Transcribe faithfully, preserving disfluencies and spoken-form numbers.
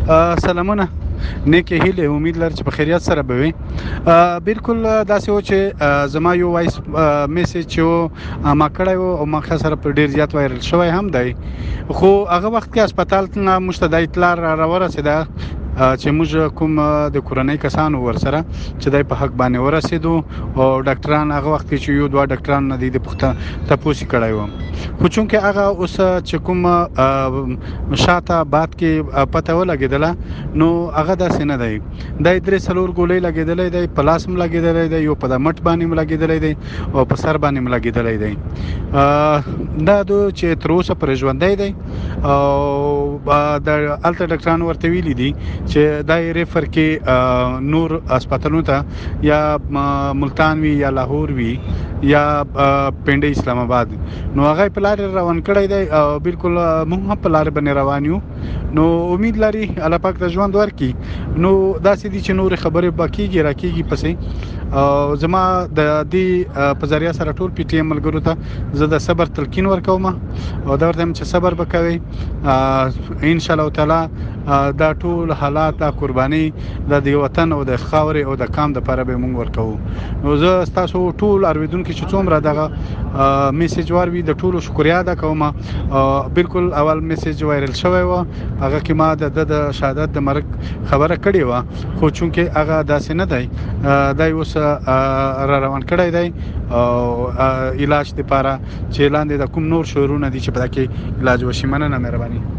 سلامونه نیکې هیلې امید لرم چې په خیریت سره به وي بالکل داسې و چې زما یو وایس میسج چې ما کړی و او ما سره په ډیر زیات وایرل شوی هم دی خو هغه وخت کې هسپتال ته موږ ته د اطلاع را ورسېده چې موږ کوم د کورنۍ کسانو ورسره چې دای په حق باندې ورسېدو او ډاکټران هغه وخت کې چې یو دوه ډاکټران نه دي د پخته تاسو کړای و خو چونکه هغه اوس چې کوم شاته بعد کې پته ولګیدله نو هغه داسې نه دی د درې څلور ګولۍ لګیدلې دی په لاس هم لګیدلې دی یو په د مټ باندې هم لګیدلې دی او په سر باندې هم لګیدلې دی دا دو چې تر اوسه پر ژوندۍ دی او د الته ډاکټرانو ورته ویلي دي چې دا ریفر کې نور هسپتالونو ته یا ملتان وي یا لاهور وي یا پنډه اسلام آباد نو هغه په لار روان کړی دی او بالکل موږ هم په لار باندې روان یو نو امید لري الله پاک ته ژوند ورکړي نو داسې دي چې نور خبرې باکیږي راکېږي پسې او زما د دې په ذریعہ سره ټول پی ټی ایم ملګرو ته زه د صبر تلقین ورکوم او دا ورته چې صبر وکوي ان شاء الله تعالی دا ټول حالات دا قرباني د وطن او د خاورې او د قام د لپاره به موږ ورکوو نو زه تاسو ټول ارویدونکو چې څومره دغه میسج وروي د ټولو شکریا ادا کوم بالکل اول میسج وایرل شوی و هغه کې ما د د شهادت د مرګ خبره کړې و خو چونکه هغه داسې نه دی دا اوس را روان کړی دی او علاج لپاره چې لاندې د کوم نور شورونه دي چې په دغه علاج وشي مننه مهرباني